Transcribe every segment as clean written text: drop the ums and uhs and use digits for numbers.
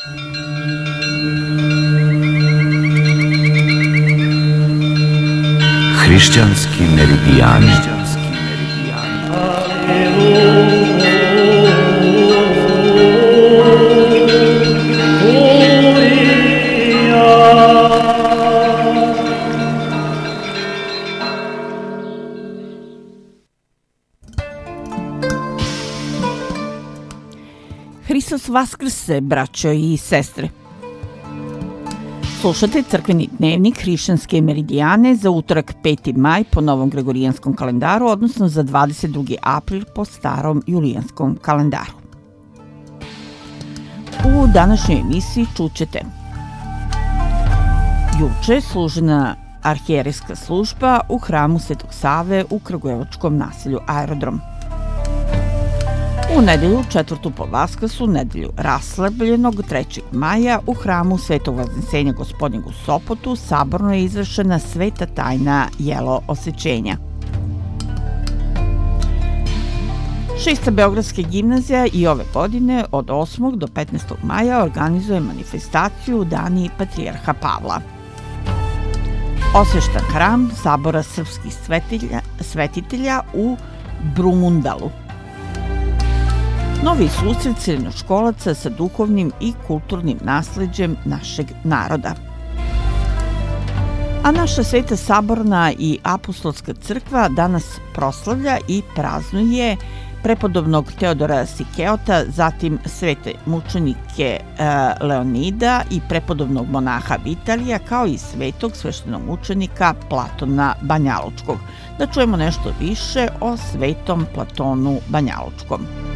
Hrišćanski meridijani. Hristos vaskrse, braćo i sestre. Slušate crkveni dnevnik Hrišćanske meridijane za utorak 5. maj po novom gregorijanskom kalendaru, odnosno za 22. april po starom julijanskom kalendaru. U današnjoj emisiji čućete: juče služena arhijerejska služba u hramu Svetog Save u kragujevačkom naselju Aerodrom. U nedelju 4. po Vaskrsu, nedelju raslebljenog 3. maja, u hramu Svetog Vaznesenja Gospodnjeg u Sopotu saborno je izvršena sveta tajna jelo osvećenja. 6. Beogradska gimnazija i ove godine od 8. do 15. maja organizuje manifestaciju Dani Patrijarha Pavla. Osveštan hram Sabora srpskih svetitelja u Brumundalu. Novi susret srednjoškolaca sa duhovnim i kulturnim nasleđem našeg naroda. A naša Sveta Saborna i Apostolska crkva danas proslavlja i praznuje prepodobnog Teodora Sikeota, zatim svete mučenike Leonida i prepodobnog monaha Vitalija, kao i svetog sveštenomučenika Platona Banjalučkog. Da čujemo nešto više o svetom Platonu Banjalučkom.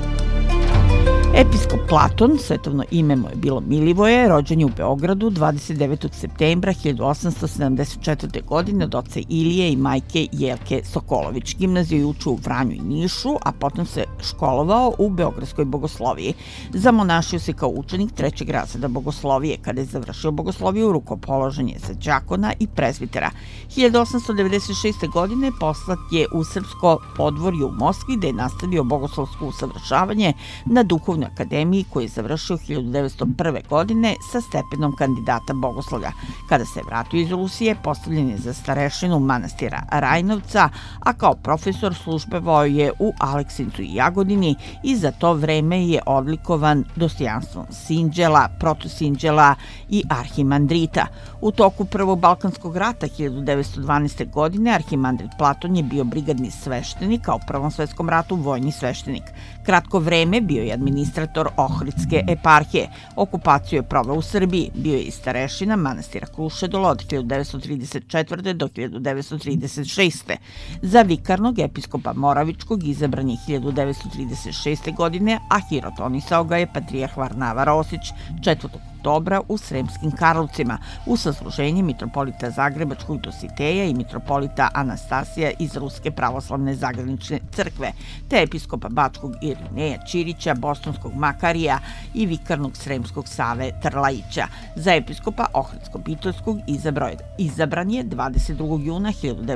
Episkop Platon, svetovno ime mu je bilo Milivoje, rođen je u Beogradu 29. septembra 1874. godine od oca Ilije i majke Jelke Sokolović. Gimnaziju je učio u Vranju i Nišu, a potom se školovao u Beogradskoj bogosloviji. Zamonašio se kao učenik 3. razreda bogoslovije. Kada je završio bogosloviju, rukopoložen je za đakona i prezbitera. 1896. godine poslat je u srpsko podvorje u Moskvi, gde je nastavio bogoslovsko usavršavanje na Duhovnoj akademiji, koju je završio 1901. godine sa stepenom kandidata bogoslovlja. Kada se vratio iz Rusije, postavljen je za starešinu manastira Rajnovca, a kao profesor službovao je u Aleksincu i Jagodini i za to vreme je odlikovan dostojanstvom sinđela, protosinđela i arhimandrita. U toku Prvog Balkanskog rata 1912. godine arhimandrit Platon je bio brigadni sveštenik, a u Prvom svetskom ratu vojni sveštenik. Kratko vreme bio je administrator Ohridske eparhije. Okupaciju je proveo u Srbiji. Bio je i starešina manastira Krušedola od 1934. do 1936. Za vikarnog episkopa Moravičkog izabran je 1936. godine, a hirotonisao ga je patrijarh Varnava Rosić 4. oktobra u Sremskim Karlovcima u sasluženje mitropolita Zagrebačkog Dositeja i mitropolita Anastasija iz Ruske pravoslavne zagranične crkve, te episkopa Bačkog Irineja Ćirića, Bostonskog Makarija i vikarnog Sremskog Save Trlaića. Za episkopa Ohridsko-Bitolskog izabran je 22. juna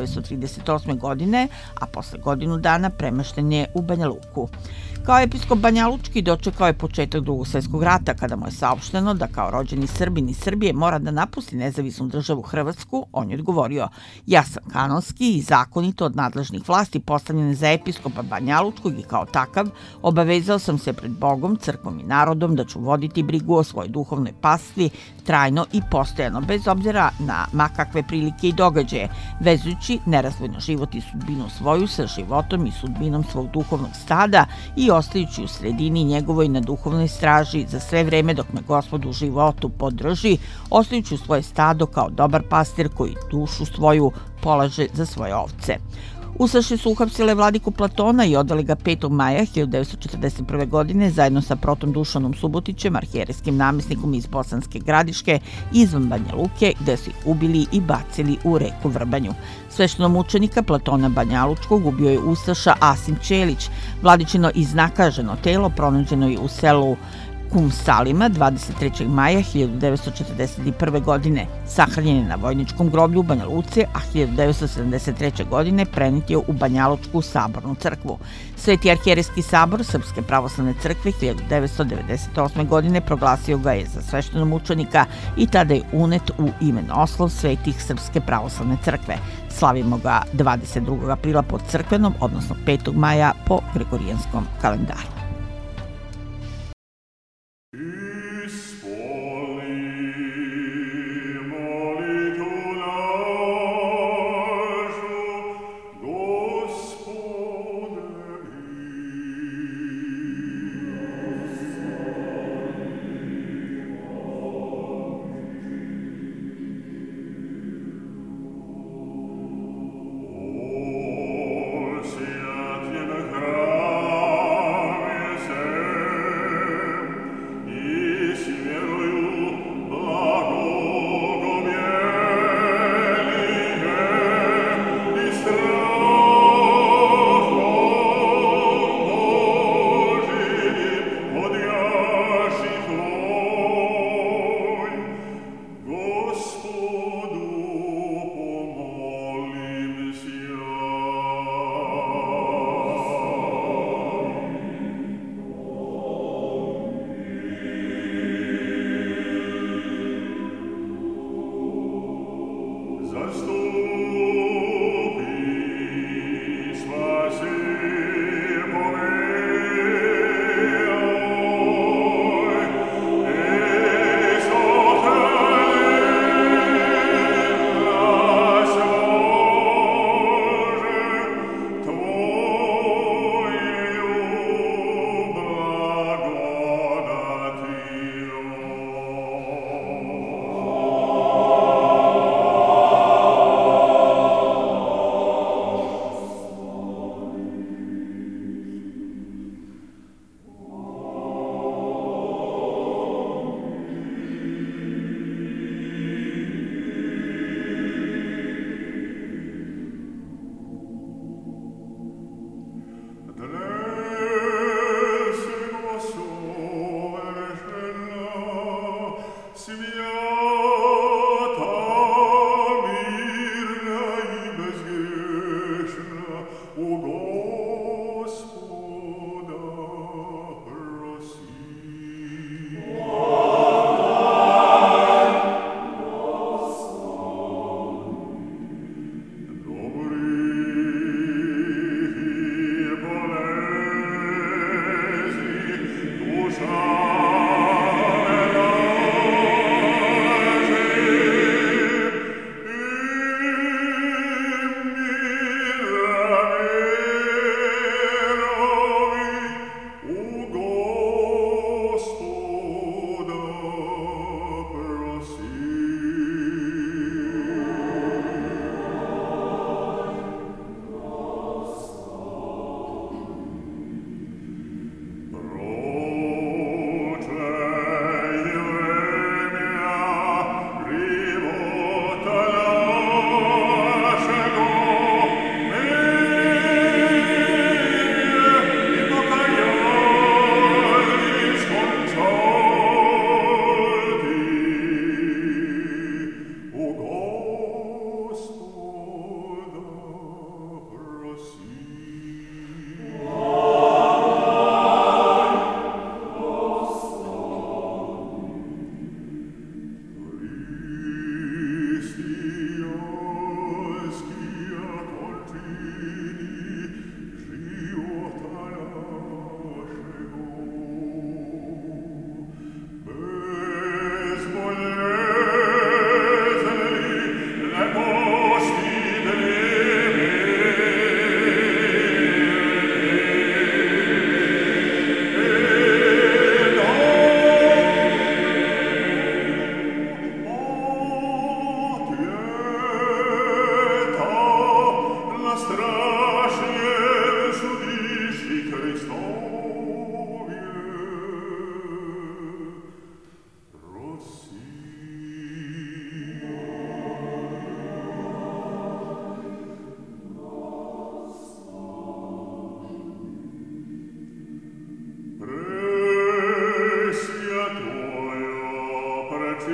1938. godine, a posle godinu dana premešten je u Banja Luku. Kao episkop Banjalučki dočekao je početak Drugog svjetskog rata, kada mu je saopšteno da kao rođeni Srbin iz Srbije mora da napusti nezavisnu državu Hrvatsku. On je odgovorio: ja sam kanonski i zakonito od nadležnih vlasti postavljen za episkopa Banjalučkog i kao takav obavezao sam se pred Bogom, crkvom i narodom da ću voditi brigu o svojoj duhovnoj pastvi trajno i postojano, bez obzira na makakve prilike i događaje, vezujući nerazdvojno život i sudbinu svoju sa životom i sudbinom svog duhovnog stada i ostajući u sredini njegovoj na duhovnoj straži za sve vreme dok me Gospod u životu podrži, ostajući u svoje stado kao dobar pastir koji dušu svoju polaže za svoje ovce. Ustaše su uhapsile vladiku Platona i odali ga 5. maja 1941. godine zajedno sa protom Dušanom Subotićem, arhijerejskim namesnikom iz Bosanske Gradiške, izvan Banja Luke, gde su ih ubili i bacili u reku Vrbanju. Sveštenomučenika Platona Banjalučkog ubio je ustaša Asim Ćelić. Vladičino iznakaženo telo pronađeno je u selu Kum Salima 23. maja 1941. godine. Sahranjen je na vojničkom groblju u Banja Luci, a 1973. godine prenet je u Banjalučku sabornu crkvu. Sveti arhijerejski sabor Srpske pravoslavne crkve 1998. godine proglasio ga je za sveštenomučenika i tada je unet u imenoslov svetih Srpske pravoslavne crkve. Slavimo ga 22. aprila po crkvenom, odnosno 5. maja po gregorijanskom kalendaru.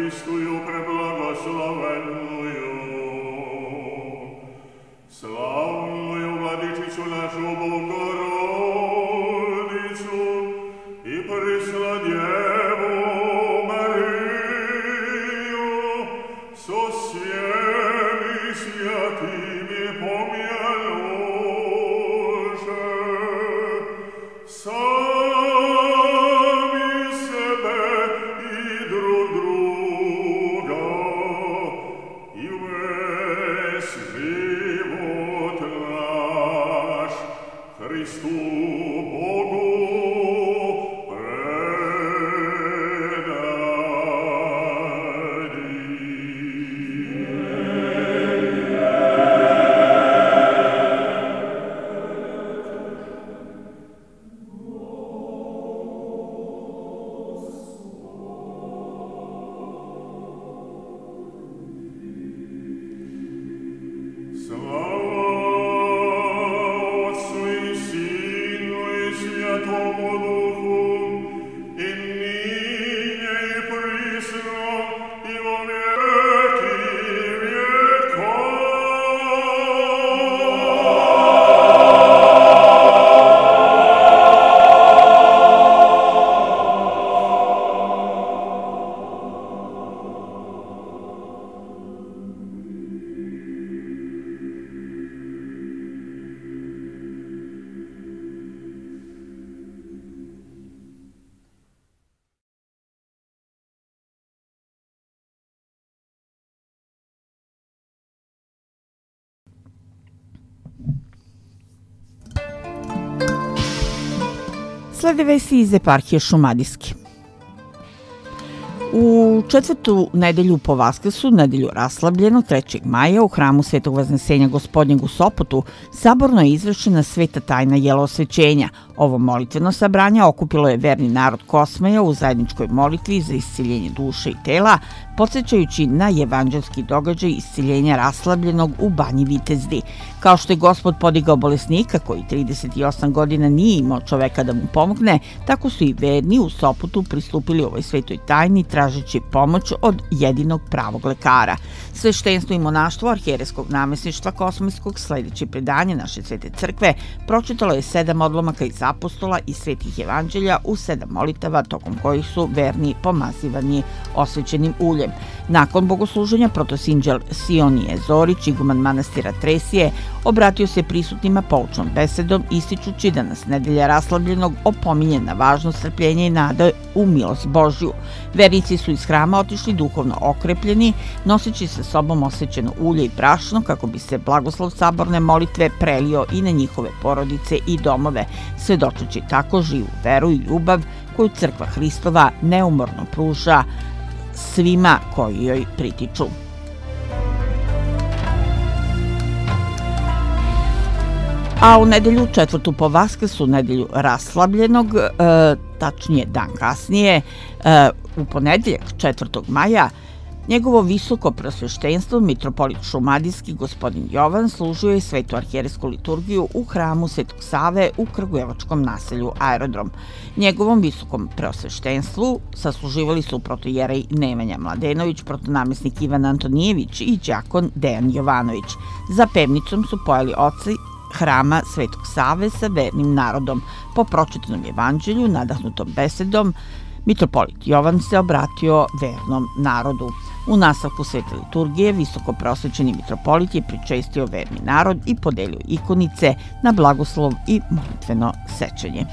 čistую preblagoslovenную, slavную Vladicicu našu Bogorodicu i presladjevu Mariju, so svemi svjatimi pomjeloše, sami sebe i drug druga i ves život naš Hristu Bogu Slede vesti iz eparhije Šumadijske. U četvrtu nedelju po Vaskrsu, nedelju raslabljenog 3. maja, u hramu Svetog Vaznesenja Gospodnjeg u Sopotu, saborno je izvršena sveta tajna jelosvećenja. Ovo molitveno sabranje okupilo je verni narod Kosmaja u zajedničkoj molitvi za isceljenje duše i tela, podsjećajući na evanđelski događaj isceljenja raslabljenog u banji Vitezdi. Kao što je Gospod podigao bolesnika koji 38 godina nije imao čoveka da mu pomogne, tako su i verni u Sopotu pristupili ovoj svetoj tajni tražeći pomoć od jedinog pravog lekara. Sveštenstvo i monaštvo arhijerejskog namesništva Kosmajskog, sledeći predanje naše svete crkve, pročitalo je 7 odlomaka iz apostola i svetih evanđelja u 7 molitava, tokom kojih su verni pomazivani osvećenim uljem. Nakon bogosluženja protosinđel Sionije Zorić, iguman manastira Tresije, obratio se prisutnima poučnom besedom, ističući da nas nedelja raslabljenog opominje na važnost strpljenja i nade u milost Božju. Vernici su iz hrama otišli duhovno okrepljeni, noseći sa sobom osvećeno ulje i brašno, kako bi se blagoslov saborne molitve prelio i na njihove porodice i domove, svedočeći tako živu veru i ljubav koju Crkva Hristova neumorno pruža svima koji joj pritiču. A u nedelju četvrtu po Vaskrsu, nedelju raslabljenog, tačnije dan kasnije, u ponedeljak 4. maja, njegovo visoko preosveštenstvo, mitropolit Šumadijski gospodin Jovan, služio je svetu arhijerejsku liturgiju u hramu Svetog Save u kragujevačkom naselju Aerodrom. Njegovom visokom preosveštenstvu sasluživali su protojerej Nemanja Mladenović, protonamesnik Ivan Antonijević i đakon Dejan Jovanović. Za pevnicom su pojeli oci hrama Svetog Save sa vernim narodom. Po pročitanom evanđelju, nadahnutom besedom, mitropolit Jovan se obratio vernom narodu. U nastavku svete liturgije, visoko prosvećeni mitropolit je pričestio verni narod i podelio ikonice na blagoslov i molitveno sećanje.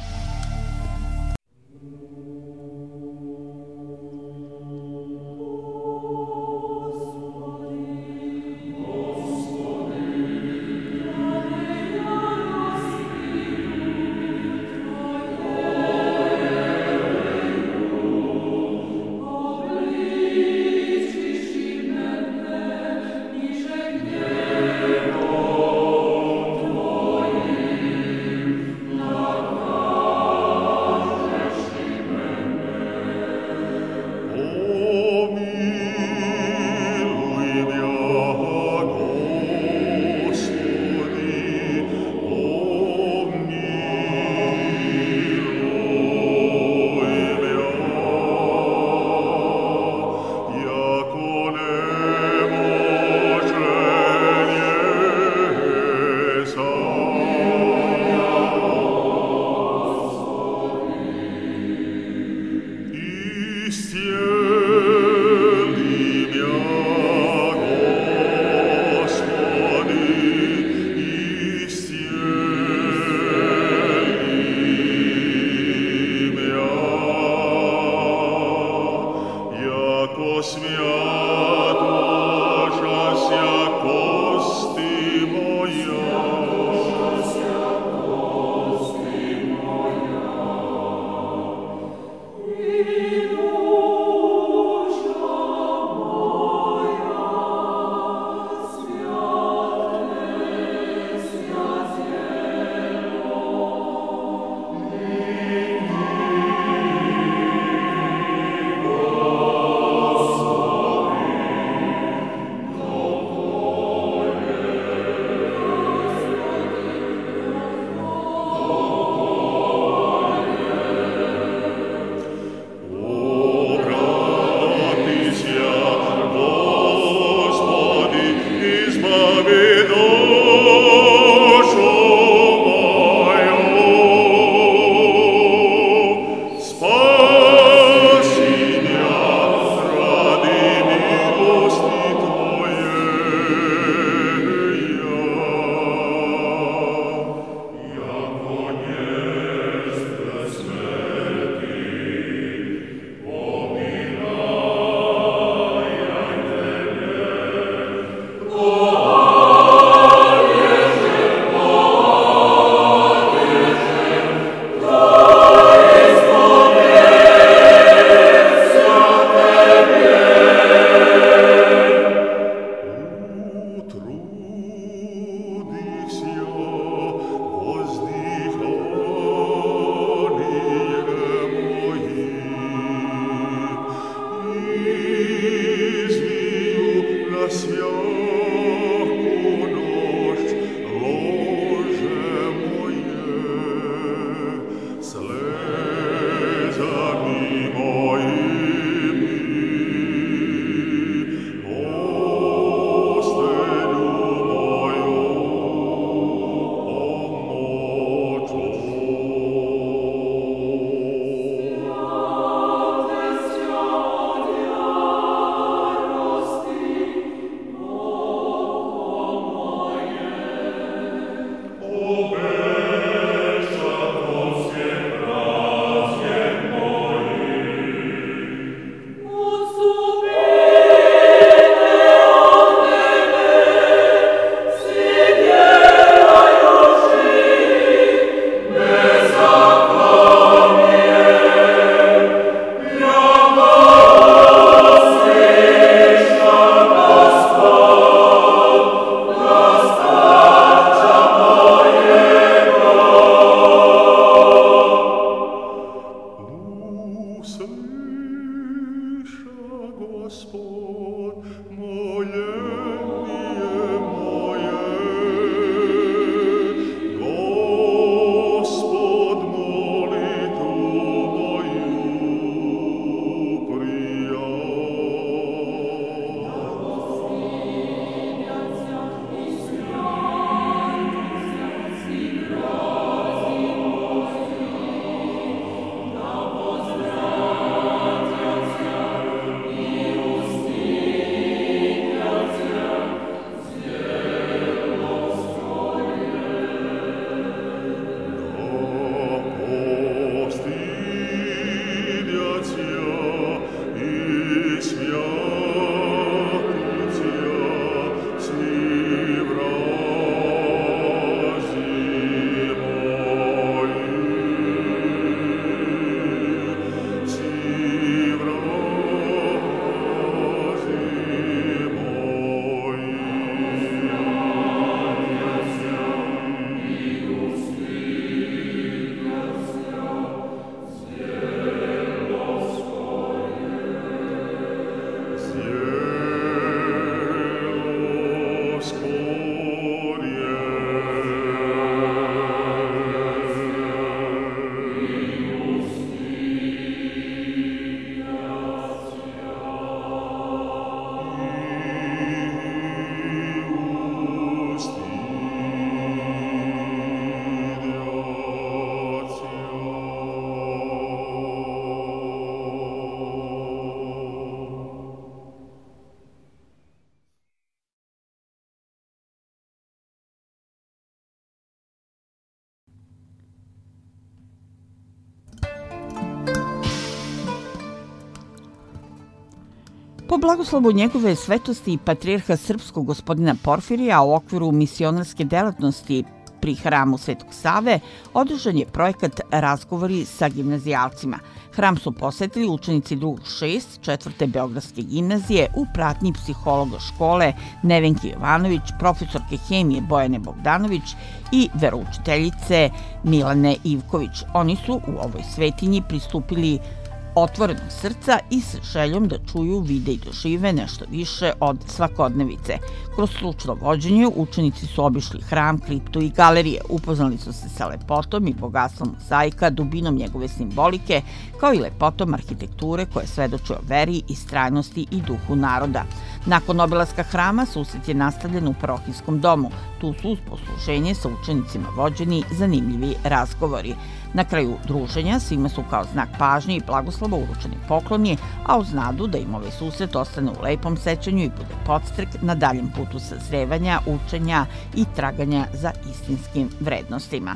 Po blagoslovu njegove svetosti patrijarha srpskog gospodina Porfirija u okviru misionarske delatnosti pri hramu Svetog Save održan je projekat Razgovori sa gimnazijalcima. Hram su posetili učenici 2.6. 4. Beogradske gimnazije u pratnji psihologa škole Nevenke Jovanović, profesorke hemije Bojane Bogdanović i veroučiteljice Milane Ivković. Oni su u ovoj svetinji pristupili otvorenog srca i s željom da čuju, vide i dožive nešto više od svakodnevice. Kroz stručno vođenje učenici su obišli hram, kriptu i galerije, upoznali su se sa lepotom i bogatstvom mozaika, dubinom njegove simbolike, kao i lepotom arhitekture koja svedoči o veri, istrajnosti i duhu naroda. Nakon obilaska hrama susret je nastavljen u parohijskom domu. Tu su uz posluženje sa učenicima vođeni zanimljivi razgovori. Na kraju druženja svima su kao znak pažnje i blagoslova uručeni pokloni, a uz nadu da im ovaj susret ostane u lepom sećanju i bude podstrek na daljem putu sazrevanja, učenja i traganja za istinskim vrednostima.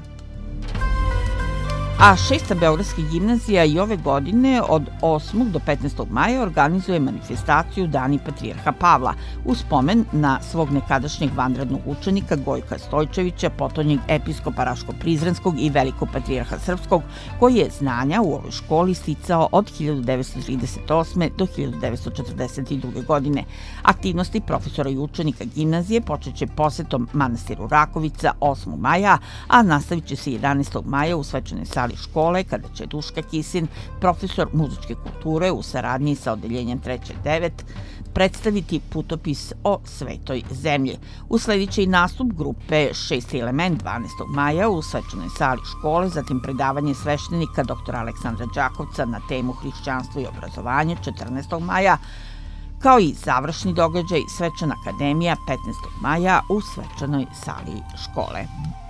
A 6. Beogradska gimnazija i ove godine od 8. do 15. maja organizuje manifestaciju Dani patrijarha Pavla u spomen na svog nekadašnjeg vanrednog učenika Gojka Stojčevića, potonjeg episkopa Raško-Prizrenskog i velikog patrijarha srpskog, koji je znanja u ovoj školi sticao od 1938. do 1942. godine. Aktivnosti profesora i učenika gimnazije počeće posetom manastiru Rakovica 8. maja, a nastavit će se 11. maja u svečanoj sali škole, kada će Duška Kisin, profesor muzičke kulture u saradnji sa odeljenjem 3.9, predstaviti putopis o svetoj zemlji. Usledit će i nastup grupe 6. element 12. maja u svečanoj sali škole, zatim predavanje sveštenika dr. Aleksandra Đakovca na temu hrišćanstvo i obrazovanje 14. maja, kao i završni događaj Svečana akademija 15. maja u svečanoj sali škole.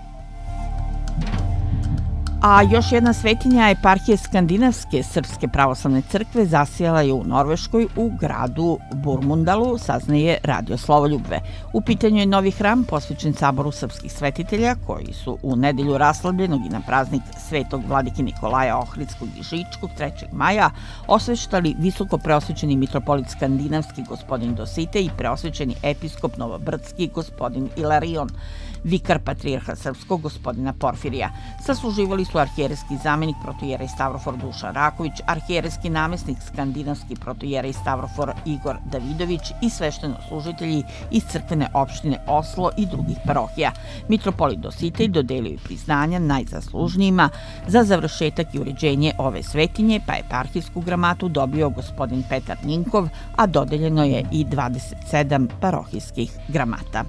A još jedna svetinja eparhije Skandinavske srpske pravoslavne crkve zasijala je u Norveškoj u gradu Burmundalu, saznaje Radio Slovoljubve. U pitanju je novi hram posvećen saboru srpskih svetitelja koji su u nedelju raslabljenog i na praznik svetog vladike Nikolaja Ohridskog i Žičkog 3. maja osveštali visoko preosvećeni mitropolit Skandinavski gospodin Dositej i preosvećeni episkop Novobrdski gospodin Ilarion, vikar patrijarha srpskog gospodina Porfirija. Sasluživali su arhijerejski zamenik protoijerej Stavrofor Dušan Raković, arhijerejski namesnik skandinavski protoijerej Stavrofor Igor Davidović i sveštenoslужitelji iz crkvene opštine Oslo i drugih parohija. Mitropolit Dositej dodelio je priznanja najzaslužnijima za završetak i uređenje ove svetinje, pa eparhijsku gramatu dobio gospodin Petar Ninkov, a dodeljeno je i 27 parohijskih gramata.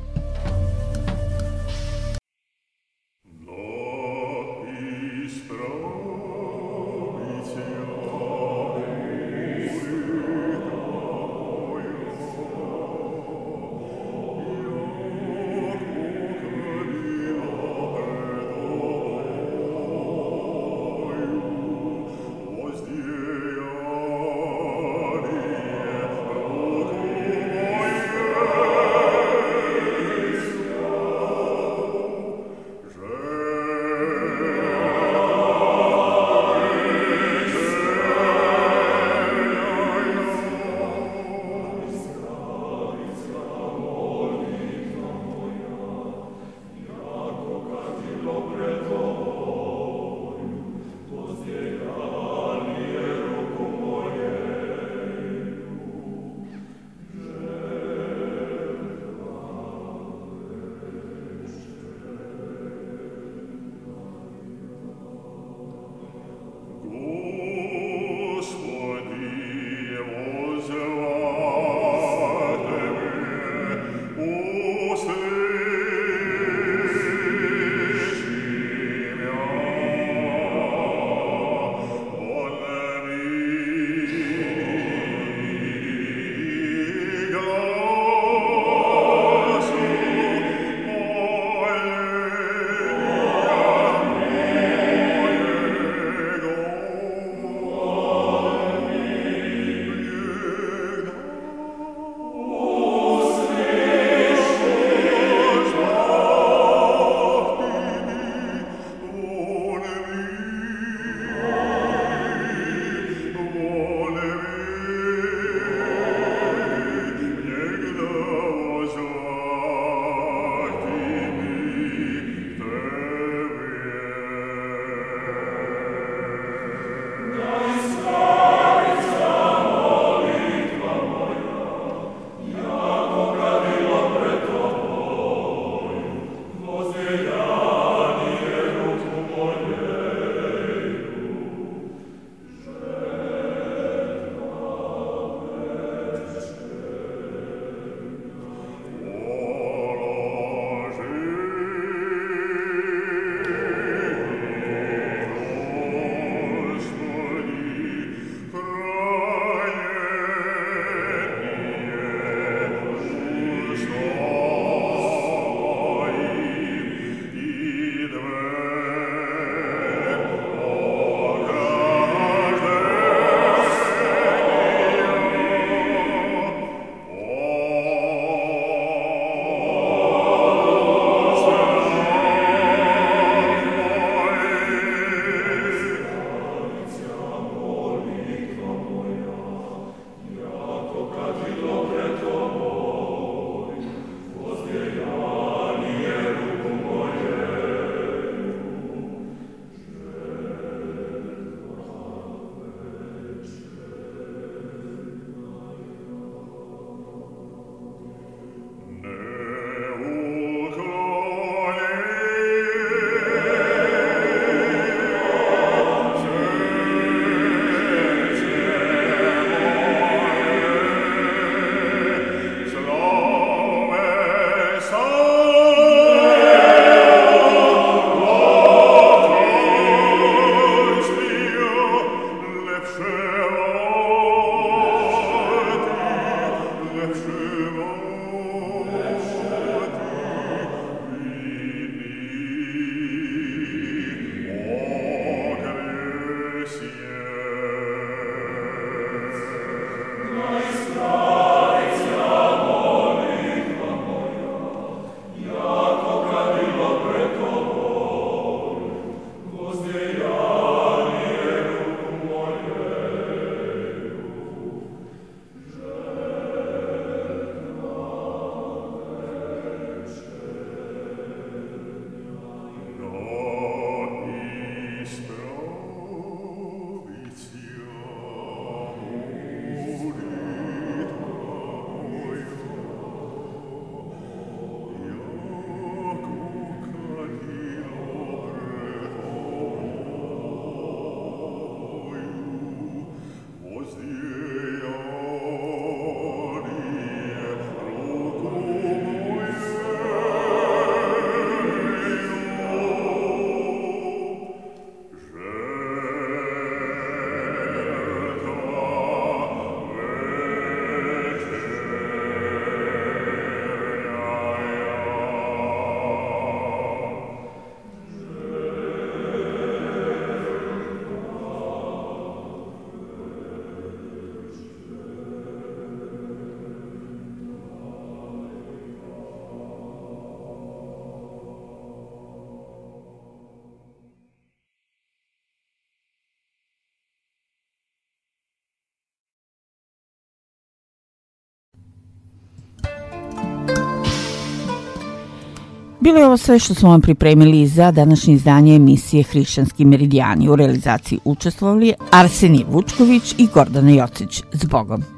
Bilo je ovo sve što smo vam pripremili za današnje izdanje emisije Hrišćanski meridijani. U realizaciji učestvovali Arsenije Vučković i Gordana Jocić. S Bogom!